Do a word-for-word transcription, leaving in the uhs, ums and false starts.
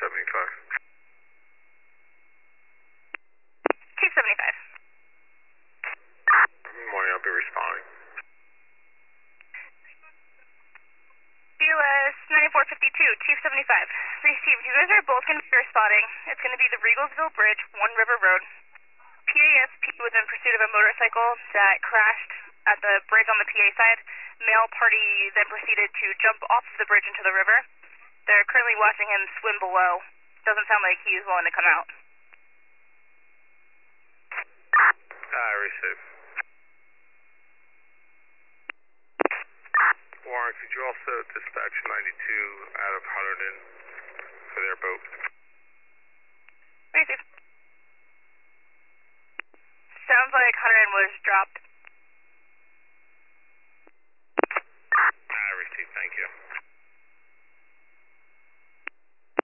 seventy-five. two seventy-five. Good morning, I'll be responding. B O S ninety-four fifty-two, Chief seventy-five. Receive, you guys are both going to be responding. It's going to be the Regalsville Bridge, One River Road. P A S P was in pursuit of a motorcycle that crashed at the bridge on the P A side. Male party then proceeded to jump off of the bridge into the river. They're currently watching him swim below. Doesn't sound like he's willing to come out. I receive. Warren, could you also dispatch ninety-two out of Hunterdon for their boat? Receive. Sounds like Hunterdon was dropped